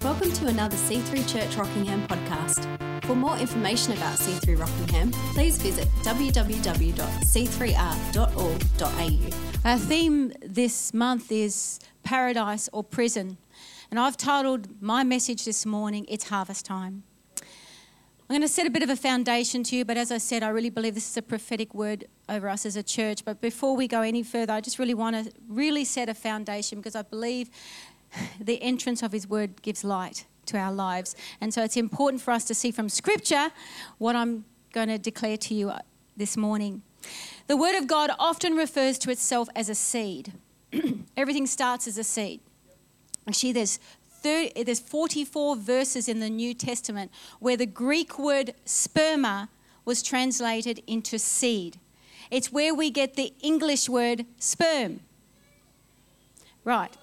Welcome to another C3 Church Rockingham podcast. For more information about C3 Rockingham, please visit www.c3r.org.au. Our theme this month is Paradise or Prison, and I've titled my message this morning, It's Harvest Time. I'm going to set a bit of a foundation to you, but as I said, I really believe this is a prophetic word over us as a church. But before we go any further, I just really want to set a foundation, because I believe the entrance of his word gives light to our lives. And so it's important for us to see from Scripture what I'm going to declare to you this morning. The word of God often refers to itself as a seed. Everything starts as a seed. Actually, there's 44 verses in the New Testament where the Greek word sperma was translated into seed. It's where we get the English word sperm. Right.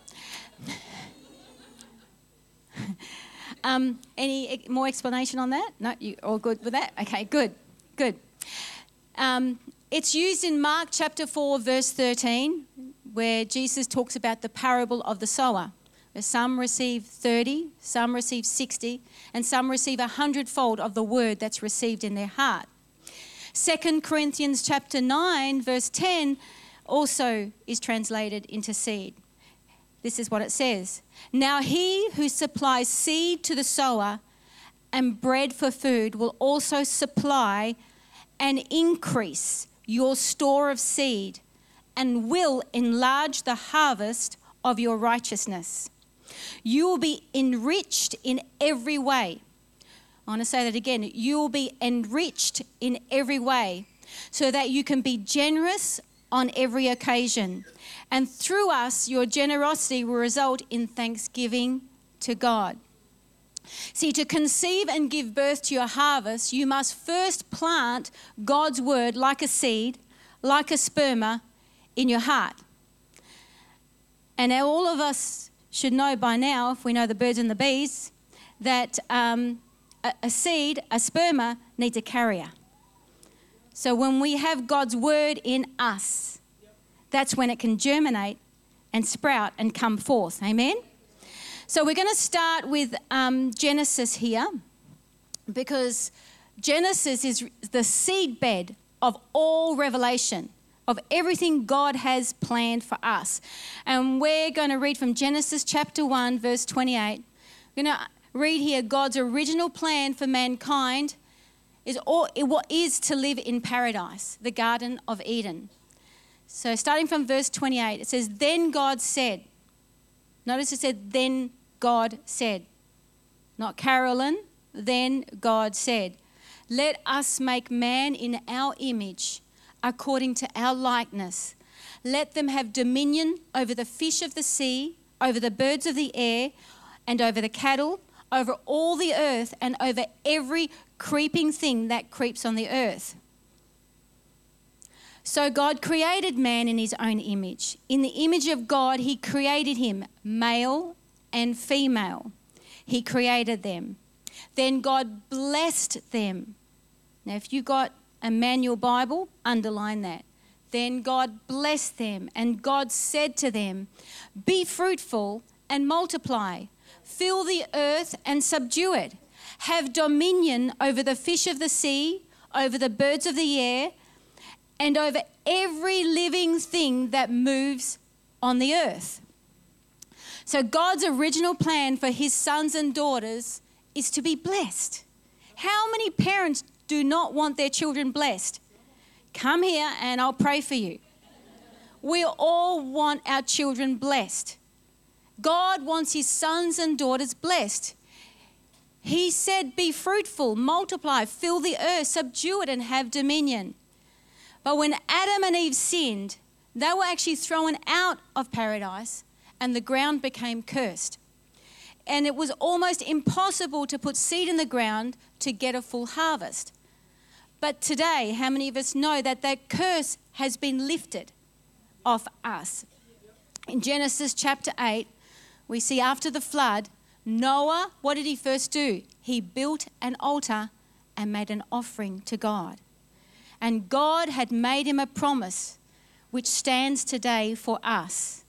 Any more explanation on that? No, you all good with that? Okay, good. It's used in Mark chapter 4, verse 13, where Jesus talks about the parable of the sower. Where some receive 30, some receive 60, and some receive 100-fold of the word that's received in their heart. 2 Corinthians chapter 9, verse 10, also is translated into seed. This is what it says. Now he who supplies seed to the sower and bread for food will also supply and increase your store of seed and will enlarge the harvest of your righteousness. You will be enriched in every way. I want to say that again. You will be enriched in every way so that you can be generous on every occasion. And through us, your generosity will result in thanksgiving to God. See, to conceive and give birth to your harvest, you must first plant God's word like a seed, like a sperma, in your heart. And all of us should know by now, if we know the birds and the bees, that a seed, a sperma, needs a carrier. So when we have God's word in us, that's when it can germinate and sprout and come forth. Amen? So we're going to start with Genesis here, because Genesis is the seedbed of all revelation, of everything God has planned for us. And we're going to read from Genesis chapter 1, verse 28. We're going to read here God's original plan for mankind is to live in paradise, the Garden of Eden. So starting from verse 28, it says, Then God said. Notice it said, Then God said. Not Carolyn. Then God said, Let us make man in our image, according to our likeness. Let them have dominion over the fish of the sea, over the birds of the air, and over the cattle, over all the earth, and over every creeping thing that creeps on the earth. So God created man in his own image. In the image of God, he created him, male and female. He created them. Then God blessed them. Now, if you got a manual Bible, underline that. Then God blessed them, and God said to them, Be fruitful and multiply. Fill the earth and subdue it. Have dominion over the fish of the sea, over the birds of the air, and over every living thing that moves on the earth. So God's original plan for his sons and daughters is to be blessed. How many parents do not want their children blessed? Come here and I'll pray for you. We all want our children blessed. God wants his sons and daughters blessed. He said, Be fruitful, multiply, fill the earth, subdue it, and have dominion. But when Adam and Eve sinned, they were actually thrown out of paradise and the ground became cursed. And it was almost impossible to put seed in the ground to get a full harvest. But today, how many of us know that that curse has been lifted off us? In Genesis chapter 8, we see after the flood, Noah, what did he first do? He built an altar and made an offering to God. And God had made him a promise which stands today for us.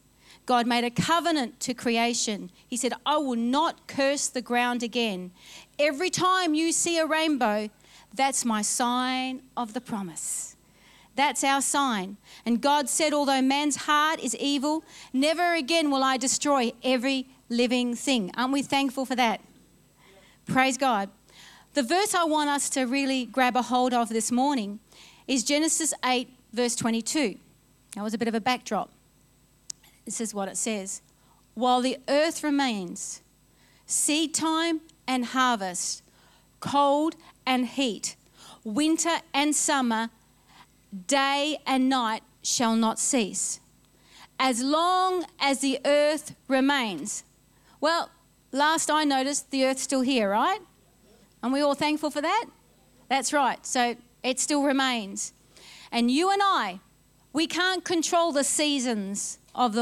God made a covenant to creation. He said, I will not curse the ground again. Every time you see a rainbow, that's my sign of the promise. That's our sign. And God said, although man's heart is evil, never again will I destroy every living thing. Aren't we thankful for that? Praise God. The verse I want us to really grab a hold of this morning is Genesis 8, verse 22. That was a bit of a backdrop. This is what it says. While the earth remains, seed time and harvest, cold and heat, winter and summer, day and night shall not cease, as long as the earth remains. Well, last I noticed, the earth's still here, right? Aren't we all thankful for that? That's right. So it still remains. And you and I, we can't control the seasons of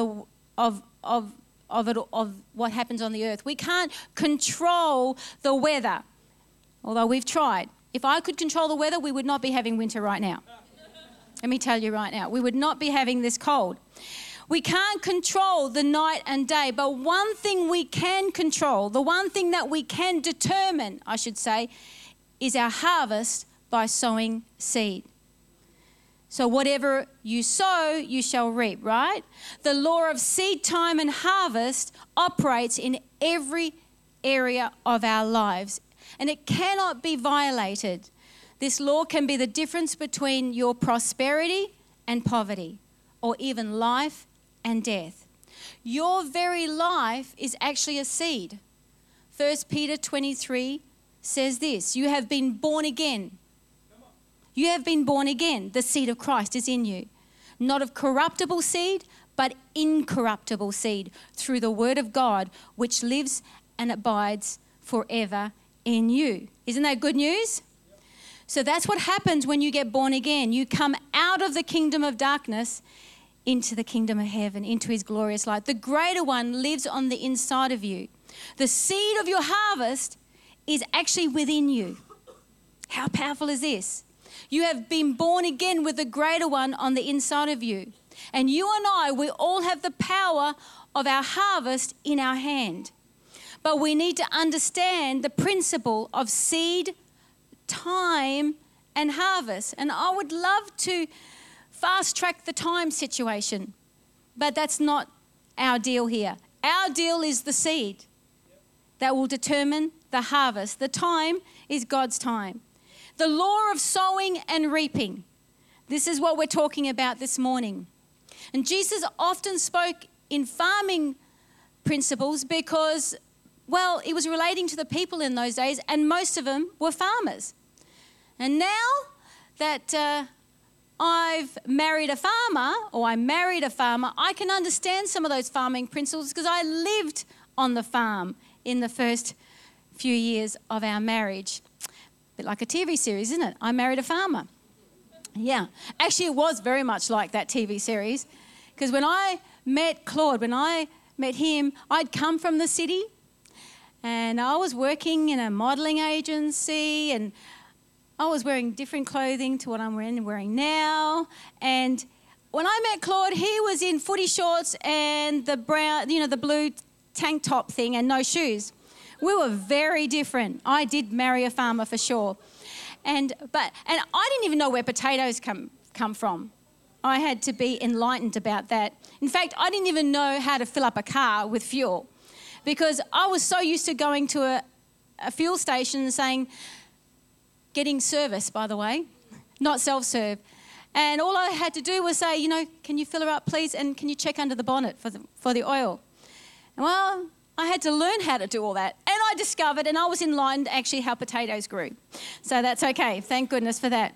what happens on the earth. We can't control the weather, although we've tried. If I could control the weather, we would not be having winter right now. Let me tell you right now, we would not be having this cold. We can't control the night and day, but one thing we can control, the one thing that we can determine, I should say, is our harvest by sowing seed. So whatever you sow, you shall reap, right? The law of seed time and harvest operates in every area of our lives, and it cannot be violated. This law can be the difference between your prosperity and poverty, or even life and death. Your very life is actually a seed. 1 Peter 23 says this, you have been born again. You have been born again. The seed of Christ is in you. Not of corruptible seed, but incorruptible seed through the word of God, which lives and abides forever in you. Isn't that good news? So that's what happens when you get born again. You come out of the kingdom of darkness into the kingdom of heaven, into his glorious light. The greater one lives on the inside of you. The seed of your harvest is actually within you. How powerful is this? You have been born again with the greater one on the inside of you. And you and I, we all have the power of our harvest in our hand. But we need to understand the principle of seed, time, and harvest. And I would love to fast track the time situation, but that's not our deal here. Our deal is the seed that will determine the harvest. The time is God's time. The law of sowing and reaping. This is what we're talking about this morning. And Jesus often spoke in farming principles because, well, it was relating to the people in those days, and most of them were farmers. And now that I've married a farmer, or I married a farmer, I can understand some of those farming principles because I lived on the farm in the first few years of our marriage. A bit like a TV series, isn't it? I married a farmer. Yeah. Actually, it was very much like that TV series because when I met Claude, when I met him, I'd come from the city and I was working in a modelling agency and I was wearing different clothing to what I'm wearing now. And when I met Claude, he was in footy shorts and the brown, the blue tank top thing and no shoes. We were very different. I did marry a farmer for sure. And I didn't even know where potatoes come from. I had to be enlightened about that. In fact, I didn't even know how to fill up a car with fuel because I was so used to going to a fuel station and saying, getting service, by the way, not self-serve. And all I had to do was say, can you fill her up, please? And can you check under the bonnet for the oil? And well, I had to learn how to do all that. And I discovered, and I was enlightened actually how potatoes grew. So that's okay. Thank goodness for that.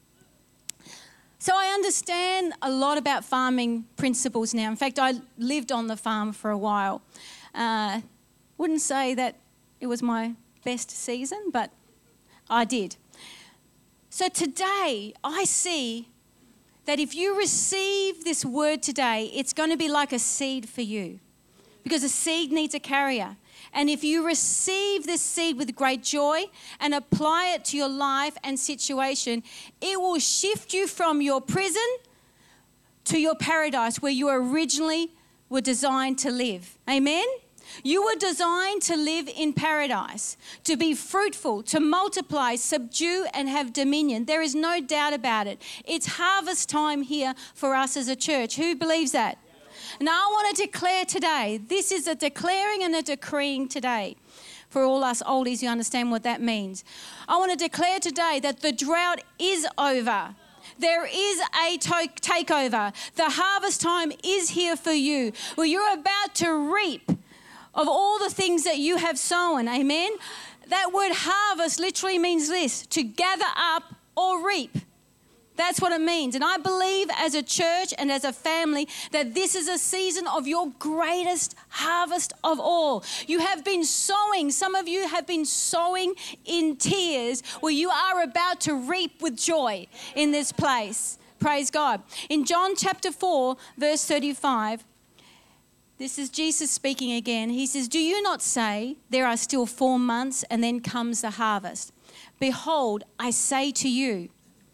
So I understand a lot about farming principles now. In fact, I lived on the farm for a while. Wouldn't say that it was my best season, but I did. So today, I see that if you receive this word today, it's going to be like a seed for you because a seed needs a carrier. And if you receive this seed with great joy and apply it to your life and situation, it will shift you from your prison to your paradise where you were originally were designed to live. Amen? You were designed to live in paradise, to be fruitful, to multiply, subdue, and have dominion. There is no doubt about it. It's harvest time here for us as a church. Who believes that? Now, I want to declare today, this is a declaring and a decreeing today. For all us oldies, you understand what that means. I want to declare today that the drought is over. There is a takeover. The harvest time is here for you, where you're about to reap of all the things that you have sown. Amen? That word harvest literally means this, to gather up or reap. That's what it means. And I believe as a church and as a family that this is a season of your greatest harvest of all. You have been sowing. Some of you have been sowing in tears where you are about to reap with joy in this place. Praise God. In John chapter 4, verse 35, this is Jesus speaking again. He says, "Do you not say there are still 4 months and then comes the harvest? Behold, I say to you,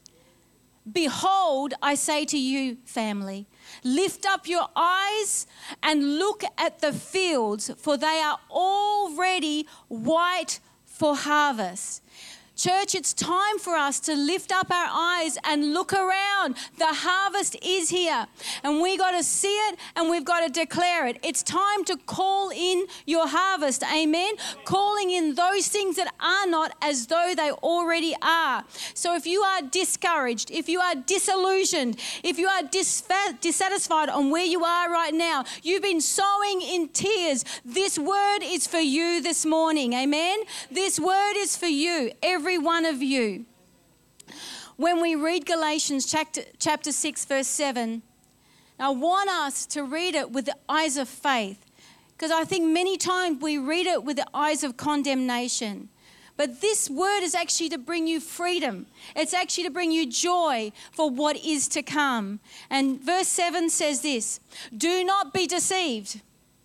behold, I say to you, family, lift up your eyes and look at the fields, for they are already white for harvest." Church, it's time for us to lift up our eyes and look around. The harvest is here, and we got to see it and we've got to declare it. It's time to call in your harvest. Amen. Calling in those things that are not as though they already are. So if you are discouraged, if you are disillusioned, if you are dissatisfied on where you are right now, you've been sowing in tears, this word is for you this morning. Amen. This word is for you. Every one of you. When we read Galatians chapter 6, verse 7, I want us to read it with the eyes of faith, because I think many times we read it with the eyes of condemnation. But this word is actually to bring you freedom. It's actually to bring you joy for what is to come. And verse 7 says this, "Do not be deceived."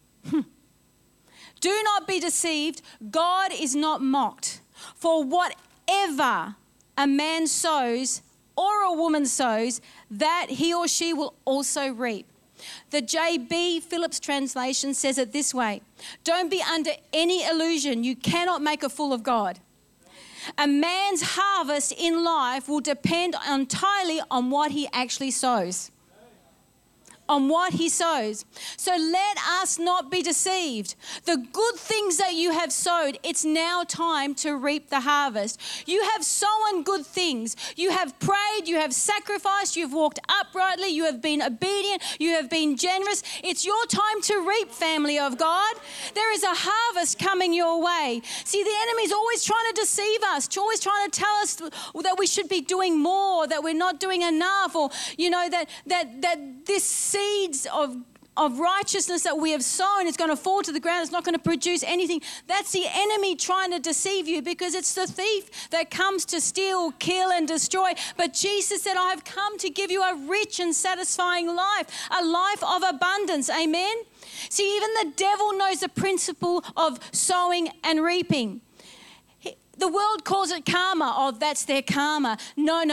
Do not be deceived. God is not mocked. For whatever a man sows or a woman sows, that he or she will also reap. The J.B. Phillips translation says it this way: don't be under any illusion. You cannot make a fool of God. A man's harvest in life will depend entirely on what he actually sows. On what he sows. So let us not be deceived. The good things that you have sowed, it's now time to reap the harvest. You have sown good things. You have prayed, you have sacrificed, you've walked uprightly, you have been obedient, you have been generous. It's your time to reap, family of God. There is a harvest coming your way. See, the enemy's always trying to deceive us, always trying to tell us that we should be doing more, that we're not doing enough, or, you know, that this seeds of righteousness that we have sown is going to fall to the ground. It's not going to produce anything. That's the enemy trying to deceive you, because it's the thief that comes to steal, kill, and destroy. But Jesus said, I have come to give you a rich and satisfying life, a life of abundance. Amen? See, even the devil knows the principle of sowing and reaping. The world calls it karma. Oh, that's their karma. No.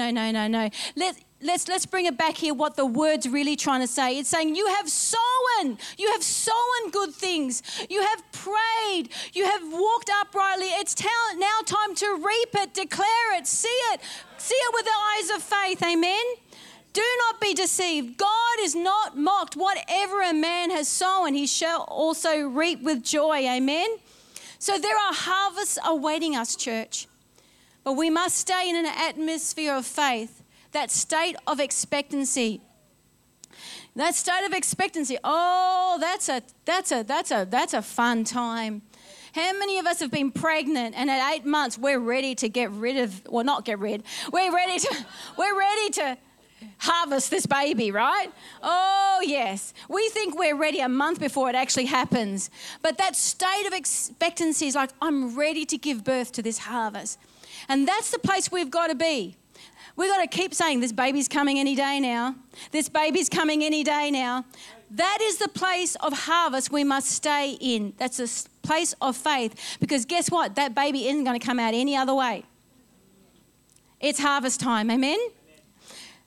Let's bring it back here, what the word's really trying to say. It's saying you have sown good things. You have prayed. You have walked uprightly. It's now time to reap it, declare it, see it with the eyes of faith. Amen? Do not be deceived. God is not mocked. Whatever a man has sown, he shall also reap with joy. Amen? So there are harvests awaiting us, church. But we must stay in an atmosphere of faith. That state of expectancy. That state of expectancy. Oh, that's a fun time. How many of us have been pregnant and at 8 months we're ready to get rid of, well, not get rid. We're ready to harvest this baby, right? Oh, yes. We think we're ready a month before it actually happens. But that state of expectancy is like, I'm ready to give birth to this harvest. And that's the place we've got to be. We've got to keep saying, this baby's coming any day now. This baby's coming any day now. That is the place of harvest we must stay in. That's a place of faith. Because guess what? That baby isn't going to come out any other way. It's harvest time. Amen?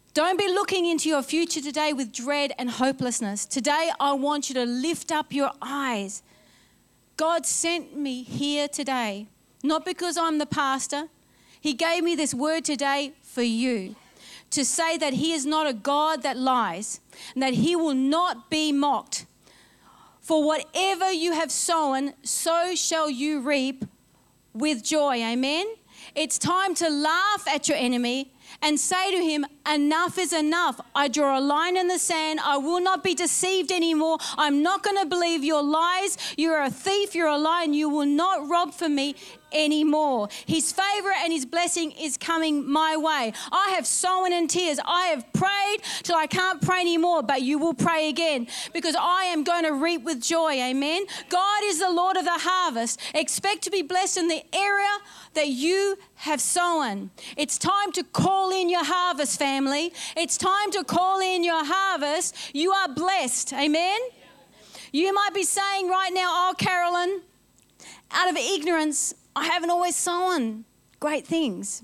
Don't be looking into your future today with dread and hopelessness. Today, I want you to lift up your eyes. God sent me here today, not because I'm the pastor. He gave me this word today for you, to say that he is not a God that lies, and that he will not be mocked. For whatever you have sown, so shall you reap with joy. Amen? It's time to laugh at your enemy and say to him, enough is enough. I draw a line in the sand. I will not be deceived anymore. I'm not going to believe your lies. You're a thief. You're a liar, and you will not rob from me anymore. His favor and his blessing is coming my way. I have sown in tears. I have prayed till I can't pray anymore, but you will pray again, because I am going to reap with joy. Amen. God is the Lord of the harvest. Expect to be blessed in the area that you have sown. It's time to call in your harvest, family. It's time to call in your harvest. You are blessed. Amen. You might be saying right now, oh, Carolyn, out of ignorance, I haven't always sown great things.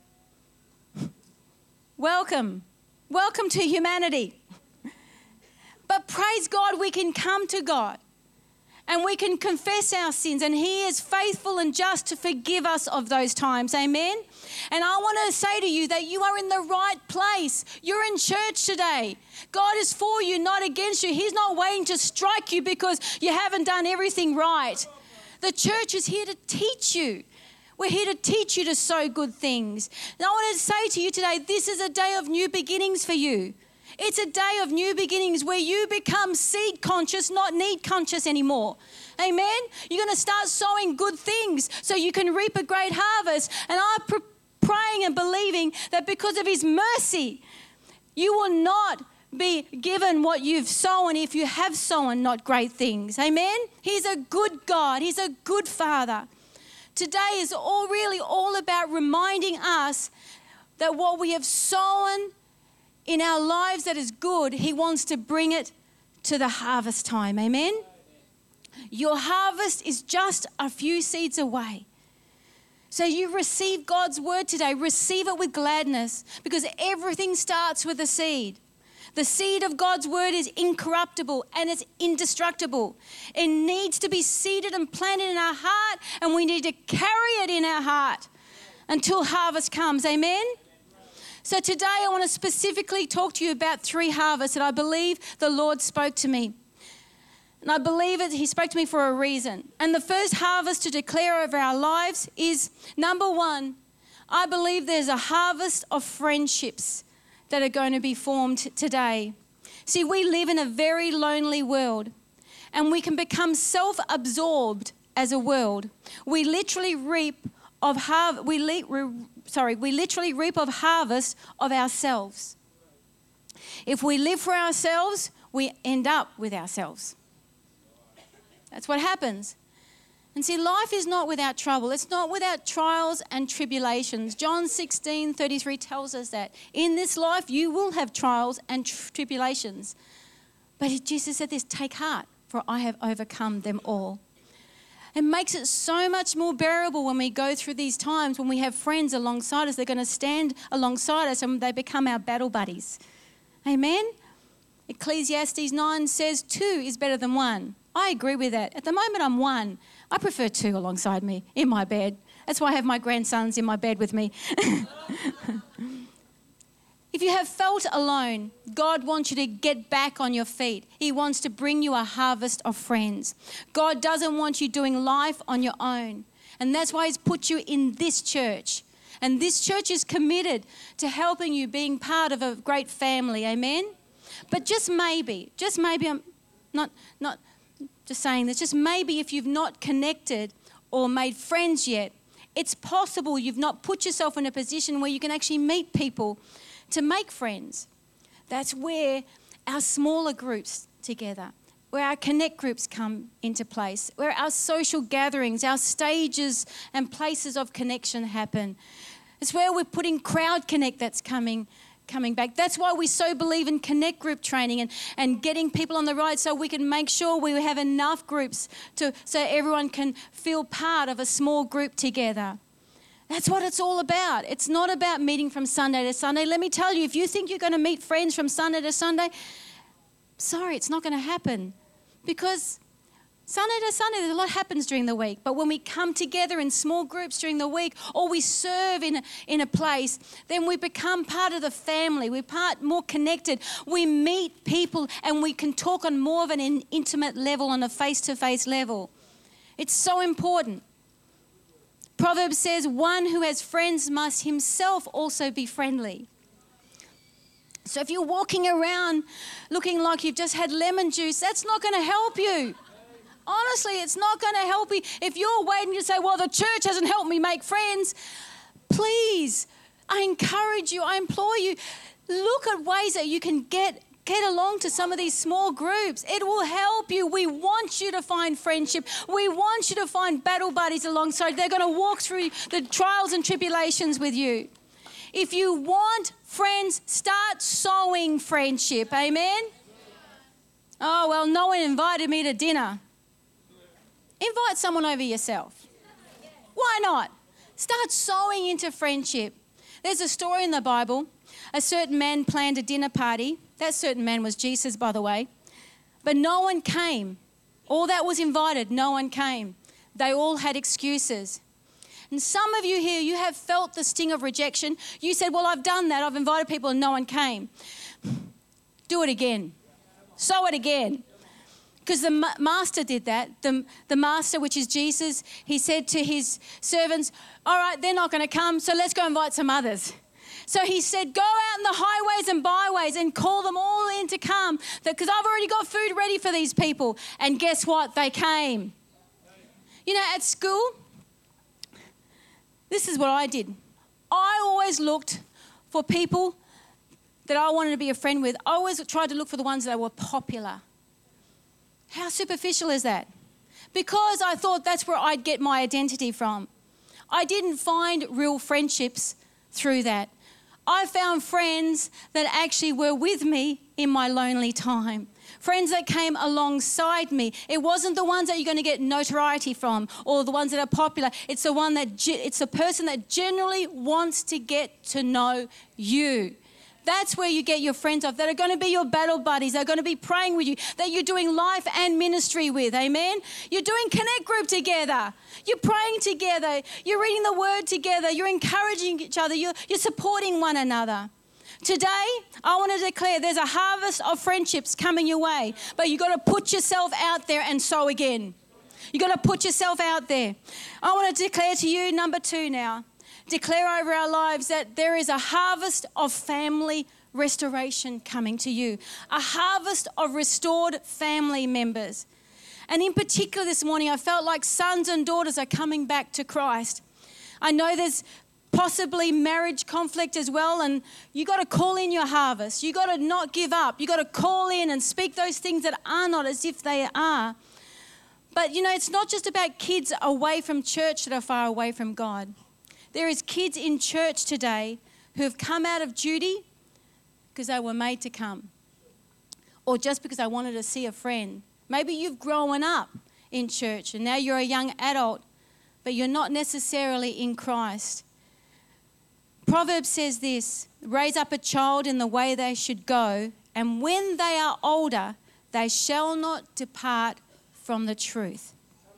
Welcome. Welcome to humanity. But praise God, we can come to God and we can confess our sins, and he is faithful and just to forgive us of those times. Amen. And I want to say to you that you are in the right place. You're in church today. God is for you, not against you. He's not waiting to strike you because you haven't done everything right. The church is here to teach you. We're here to teach you to sow good things. And I want to say to you today, this is a day of new beginnings for you. It's a day of new beginnings where you become seed conscious, not need conscious anymore. Amen? You're going to start sowing good things so you can reap a great harvest. And I'm praying and believing that because of his mercy, you will not be given what you've sown if you have sown not great things. Amen? He's a good God. He's a good Father. Today is all about reminding us that what we have sown in our lives that is good, he wants to bring it to the harvest time. Amen? Your harvest is just a few seeds away. So you receive God's word today. Receive it with gladness, because everything starts with a seed. The seed of God's word is incorruptible and it's indestructible. It needs to be seeded and planted in our heart, and we need to carry it in our heart until harvest comes. Amen? So today I want to specifically talk to you about 3 harvests that I believe the Lord spoke to me. And I believe he spoke to me for a reason. And the first harvest to declare over our lives is, number 1, I believe there's a harvest of friendships that are going to be formed today. See, we live in a very lonely world, and we can become self-absorbed as a world. We literally reap of harvest of ourselves. If we live for ourselves, we end up with ourselves. That's what happens. And see, life is not without trouble. It's not without trials and tribulations. John 16:33 tells us that in this life you will have trials and tribulations. But Jesus said this, take heart, for I have overcome them all. It makes it so much more bearable when we go through these times, when we have friends alongside us. They're going to stand alongside us and they become our battle buddies. Amen? Ecclesiastes 9 says 2 is better than 1. I agree with that. At the moment, I'm 1. I prefer 2 alongside me in my bed. That's why I have my grandsons in my bed with me. If you have felt alone, God wants you to get back on your feet. He wants to bring you a harvest of friends. God doesn't want you doing life on your own. And that's why he's put you in this church. And this church is committed to helping you being part of a great family. Amen? But just maybe, I'm not just saying this, just maybe if you've not connected or made friends yet, it's possible you've not put yourself in a position where you can actually meet people to make friends. That's where our smaller groups together, where our connect groups come into place, where our social gatherings, our stages and places of connection happen. It's where we're putting Crowd Connect that's coming back. That's why we so believe in connect group training and getting people on the ride, so we can make sure we have enough groups so everyone can feel part of a small group together. That's what it's all about. It's not about meeting from Sunday to Sunday. Let me tell you, if you think you're going to meet friends from Sunday to Sunday, sorry, it's not going to happen. Because Sunday to Sunday, a lot happens during the week. But when we come together in small groups during the week, or we serve in a place, then we become part of the family. We're more connected. We meet people and we can talk on more of an intimate level, on a face-to-face level. It's so important. Proverbs says, one who has friends must himself also be friendly. So if you're walking around looking like you've just had lemon juice, that's not going to help you. Honestly, it's not going to help you. If you're waiting to say, well, the church hasn't helped me make friends, please, I encourage you, I implore you, look at ways that you can get along to some of these small groups. It will help you. We want you to find friendship. We want you to find battle buddies alongside. They're going to walk through the trials and tribulations with you. If you want friends, start sowing friendship. Amen? Oh, well, no one invited me to dinner. Invite someone over yourself. Why not? Start sowing into friendship. There's a story in the Bible. A certain man planned a dinner party. That certain man was Jesus, by the way. But no one came. All that was invited, no one came. They all had excuses. And some of you here, you have felt the sting of rejection. You said, well, I've done that. I've invited people and no one came. Do it again. Sow it again. Because the master did that. The master, which is Jesus, he said to his servants, all right, they're not going to come, so let's go invite some others. So he said, go out in the highways and byways and call them all in to come, because I've already got food ready for these people. And guess what? They came. You know, at school, this is what I did. I always looked for people that I wanted to be a friend with. I always tried to look for the ones that were popular. How superficial is that? Because I thought that's where I'd get my identity from. I didn't find real friendships through that. I found friends that actually were with me in my lonely time. Friends that came alongside me. It wasn't the ones that you're going to get notoriety from or the ones that are popular. It's the person that genuinely wants to get to know you. That's where you get your friends off, that are going to be your battle buddies, that are going to be praying with you, that you're doing life and ministry with, amen? You're doing Connect Group together. You're praying together. You're reading the Word together. You're encouraging each other. You're supporting one another. Today, I want to declare there's a harvest of friendships coming your way, but you've got to put yourself out there and sow again. You've got to put yourself out there. I want to declare to you, number 2 now, declare over our lives that there is a harvest of family restoration coming to you. A harvest of restored family members. And in particular this morning, I felt like sons and daughters are coming back to Christ. I know there's possibly marriage conflict as well, and you got to call in your harvest. You got to not give up. You got to call in and speak those things that are not as if they are. But you know, it's not just about kids away from church that are far away from God. There is kids in church today who have come out of duty because they were made to come, or just because they wanted to see a friend. Maybe you've grown up in church and now you're a young adult, but you're not necessarily in Christ. Proverbs says this, raise up a child in the way they should go, and when they are older, they shall not depart from the truth.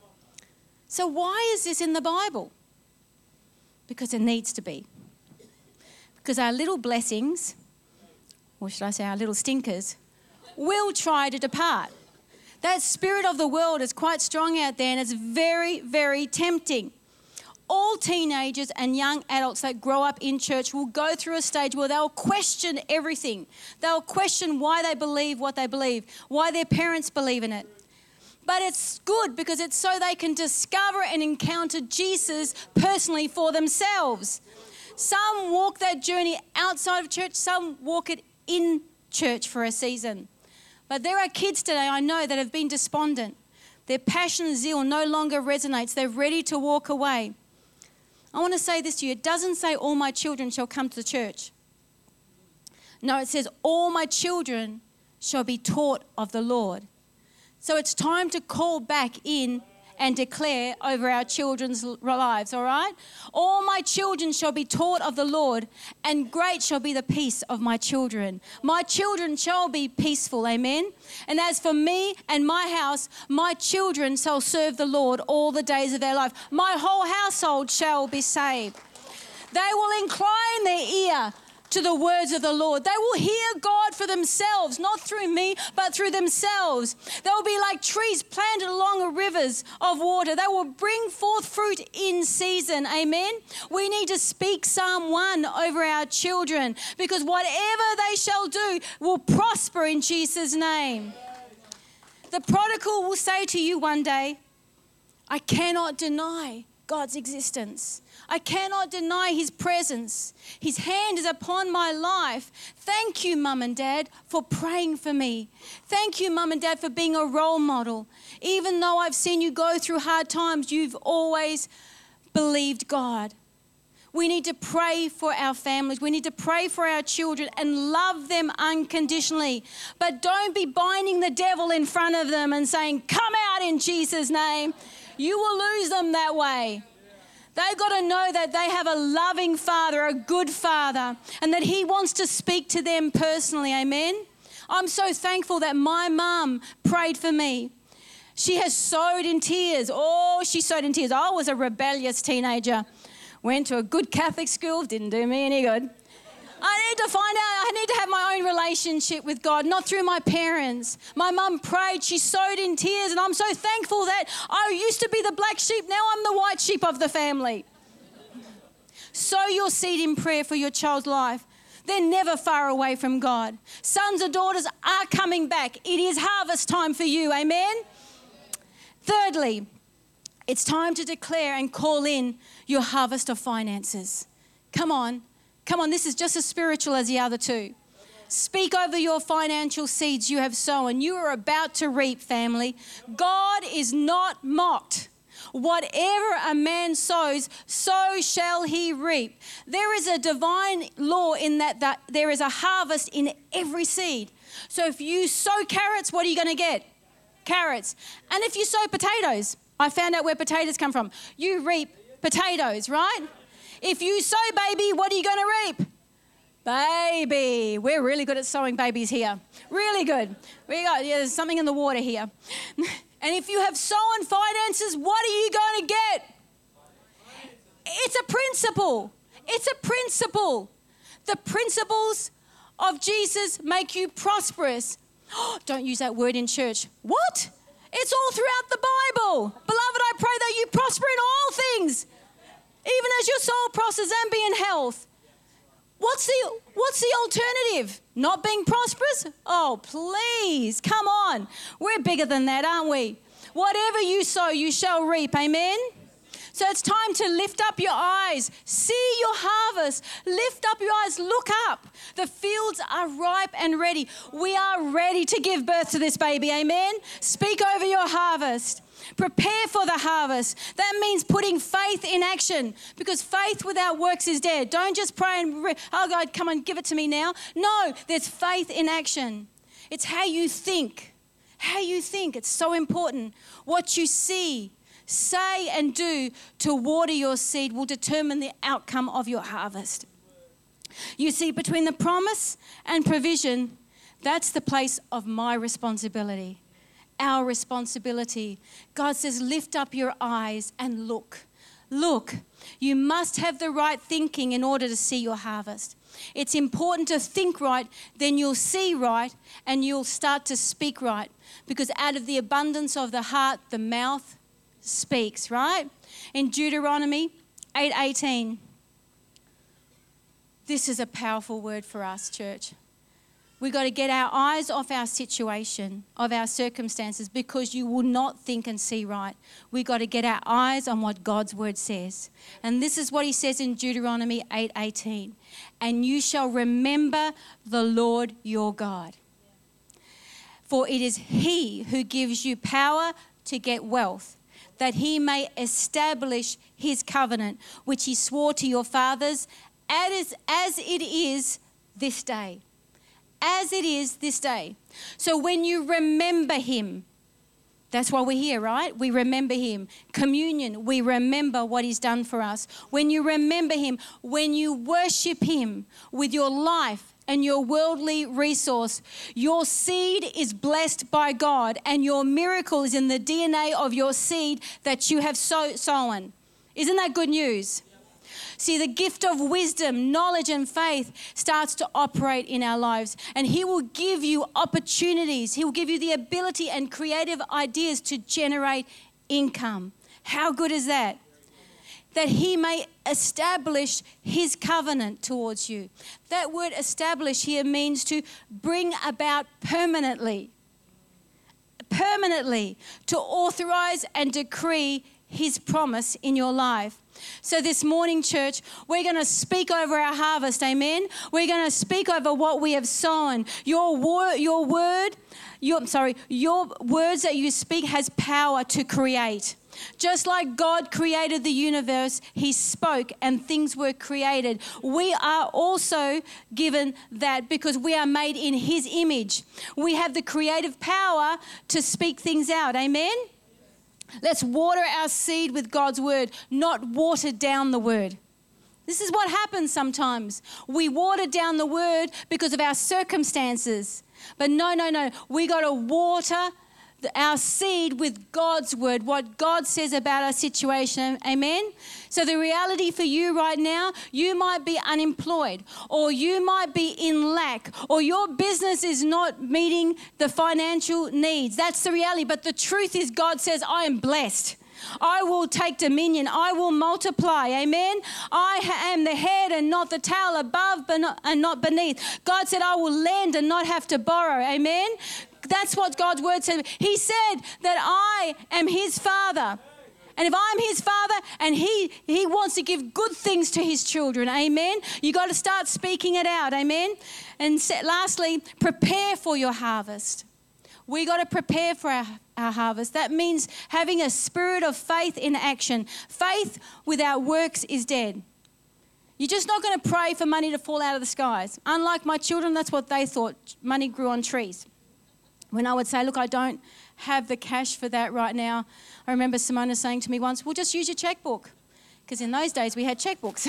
So why is this in the Bible? Because it needs to be. Because our little blessings, or should I say our little stinkers, will try to depart. That spirit of the world is quite strong out there, and it's very, very tempting. All teenagers and young adults that grow up in church will go through a stage where they'll question everything. They'll question why they believe what they believe, why their parents believe in it. But it's good because it's so they can discover and encounter Jesus personally for themselves. Some walk that journey outside of church, some walk it in church for a season. But there are kids today I know that have been despondent. Their passion and zeal no longer resonates. They're ready to walk away. I want to say this to you. It doesn't say all my children shall come to the church. No, it says all my children shall be taught of the Lord. So it's time to call back in and declare over our children's lives, all right? All my children shall be taught of the Lord, and great shall be the peace of my children. My children shall be peaceful, amen? And as for me and my house, my children shall serve the Lord all the days of their life. My whole household shall be saved. They will incline their ear to the words of the Lord. They will hear God for themselves, not through me, but through themselves. They will be like trees planted along rivers of water. They will bring forth fruit in season. Amen. We need to speak Psalm 1 over our children, because whatever they shall do will prosper in Jesus' name. The prodigal will say to you one day, I cannot deny God's existence. I cannot deny his presence. His hand is upon my life. Thank you, Mum and Dad, for praying for me. Thank you, Mum and Dad, for being a role model. Even though I've seen you go through hard times, you've always believed God. We need to pray for our families. We need to pray for our children and love them unconditionally. But don't be binding the devil in front of them and saying, come out in Jesus' name. You will lose them that way. They've got to know that they have a loving Father, a good Father, and that he wants to speak to them personally. Amen. I'm so thankful that my mum prayed for me. She has sowed in tears. Oh, she sowed in tears. I was a rebellious teenager. Went to a good Catholic school, didn't do me any good. I need to find out, I need to have my own relationship with God, not through my parents. My mum prayed, she sowed in tears, and I'm so thankful that I used to be the black sheep, now I'm the white sheep of the family. Sow your seed in prayer for your child's life. They're never far away from God. Sons and daughters are coming back. It is harvest time for you, amen? Thirdly, it's time to declare and call in your harvest of finances. Come on, this is just as spiritual as the other two. Speak over your financial seeds you have sown. You are about to reap, family. God is not mocked. Whatever a man sows, so shall he reap. There is a divine law in that there is a harvest in every seed. So if you sow carrots, what are you going to get? Carrots. And if you sow potatoes, I found out where potatoes come from. You reap potatoes, right? If you sow baby, what are you going to reap? Baby. We're really good at sowing babies here. Really good. There's something in the water here. And if you have sown finances, what are you going to get? It's a principle. It's a principle. The principles of Jesus make you prosperous. Oh, don't use that word in church. What? It's all throughout the Bible. Beloved, I pray that you prosper in all things, even as your soul prospers and be in health. What's the alternative? Not being prosperous? Oh, please, come on. We're bigger than that, aren't we? Whatever you sow, you shall reap. Amen? So it's time to lift up your eyes. See your harvest. Lift up your eyes. Look up. The fields are ripe and ready. We are ready to give birth to this baby. Amen? Speak over your harvest. Prepare for the harvest. That means putting faith in action, because faith without works is dead. Don't just pray and, oh God, come on, give it to me now. No, there's faith in action. It's how you think. How you think. It's so important. What you see, say and do to water your seed will determine the outcome of your harvest. You see, between the promise and provision, that's the place of my responsibility. Our responsibility. God says, lift up your eyes and look. Look, you must have the right thinking in order to see your harvest. It's important to think right, then you'll see right, and you'll start to speak right. Because out of the abundance of the heart, the mouth speaks, right? In Deuteronomy 8:18, this is a powerful word for us, church. We've got to get our eyes off our situation, of our circumstances, because you will not think and see right. We've got to get our eyes on what God's word says. And this is what he says in Deuteronomy 8:18. And you shall remember the Lord your God. For it is he who gives you power to get wealth, that he may establish his covenant, which he swore to your fathers, as it is this day. As it is this day. So when you remember him, That's why we're here, right? We remember him. Communion, we remember what he's done for us. When you remember him, when you worship him with your life and your worldly resource, your seed is blessed by God, and your miracle is in the DNA of your seed that you have sown. Isn't that good news? See, the gift of wisdom, knowledge, and faith starts to operate in our lives. And he will give you opportunities. He will give you the ability and creative ideas to generate income. How good is that? That he may establish his covenant towards you. That word establish here means to bring about permanently. Permanently, to authorize and decree his promise in your life. So this morning, church, we're going to speak over our harvest, amen? We're going to speak over what we have sown. Your words that you speak has power to create. Just like God created the universe, he spoke and things were created. We are also given that because we are made in his image. We have the creative power to speak things out, amen? Let's water our seed with God's word, not water down the word. This is what happens sometimes. We water down the word because of our circumstances. But no. We got to water our seed with God's word, what God says about our situation. Amen? So the reality for you right now, you might be unemployed, or you might be in lack, or your business is not meeting the financial needs. That's the reality. But the truth is, God says, I am blessed. I will take dominion. I will multiply. Amen. I am the head and not the tail, above and not beneath. God said, I will lend and not have to borrow. Amen. That's what God's word said. He said that I am his father. And if I'm his father and he wants to give good things to his children, amen, you got to start speaking it out, amen. And lastly, prepare for your harvest. We got to prepare for our harvest. That means having a spirit of faith in action. Faith without works is dead. You're just not going to pray for money to fall out of the skies. Unlike my children, that's what they thought. Money grew on trees. When I would say, look, I don't have the cash for that right now. I remember Simona saying to me once, well, just use your checkbook. Because in those days we had checkbooks.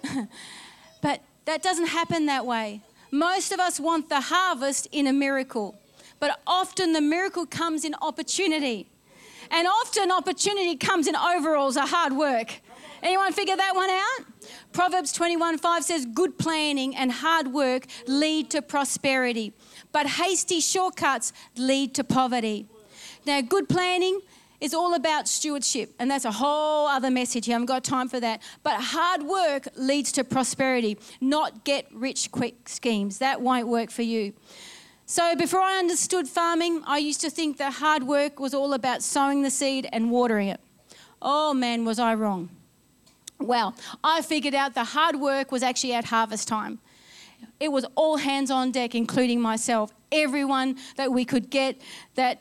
But that doesn't happen that way. Most of us want the harvest in a miracle. But often the miracle comes in opportunity. And often opportunity comes in overalls or hard work. Anyone figure that one out? Proverbs 21:5 says, good planning and hard work lead to prosperity, but hasty shortcuts lead to poverty. Now, good planning is all about stewardship, and that's a whole other message. You haven't got time for that. But hard work leads to prosperity, not get-rich-quick schemes. That won't work for you. So before I understood farming, I used to think that hard work was all about sowing the seed and watering it. Oh, man, was I wrong. Well, I figured out the hard work was actually at harvest time. It was all hands on deck, including myself. Everyone that we could get that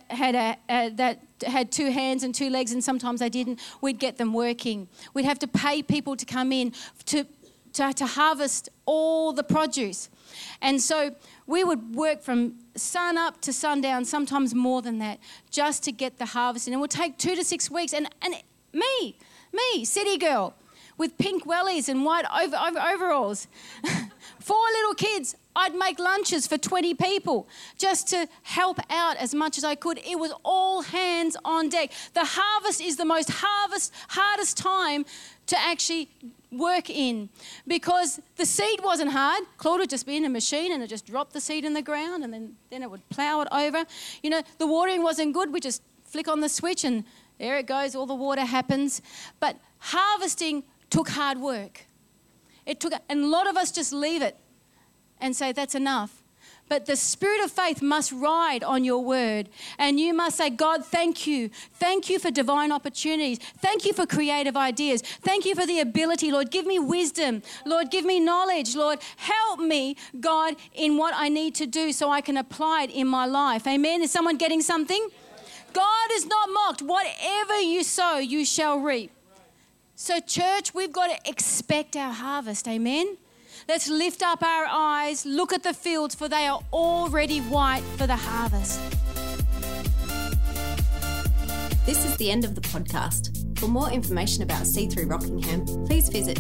had two hands and two legs, and sometimes they didn't, we'd get them working. We'd have to pay people to come in to harvest all the produce. And so we would work from sun up to sundown, sometimes more than that, just to get the harvest. And it would take 2 to 6 weeks. And me, city girl, with pink wellies and white overalls, 4 little kids, I'd make lunches for 20 people just to help out as much as I could. It was all hands on deck. The harvest is the most hardest time to actually work in, because the seed wasn't hard. Claude would just be in a machine and it just dropped the seed in the ground, and then it would plough it over. You know, the watering wasn't good. We just flick on the switch and there it goes, all the water happens. But harvesting took hard work. And a lot of us just leave it and say that's enough. But the spirit of faith must ride on your word. And you must say, God, thank you. Thank you for divine opportunities. Thank you for creative ideas. Thank you for the ability, Lord. Give me wisdom. Lord, give me knowledge. Lord, help me, God, in what I need to do so I can apply it in my life. Amen. Is someone getting something? God is not mocked. Whatever you sow, you shall reap. So church, we've got to expect our harvest. Amen. Let's lift up our eyes, look at the fields, for they are already white for the harvest. This is the end of the podcast. For more information about C3 Rockingham, please visit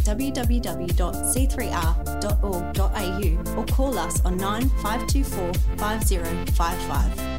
www.c3r.org.au or call us on 9524 5055.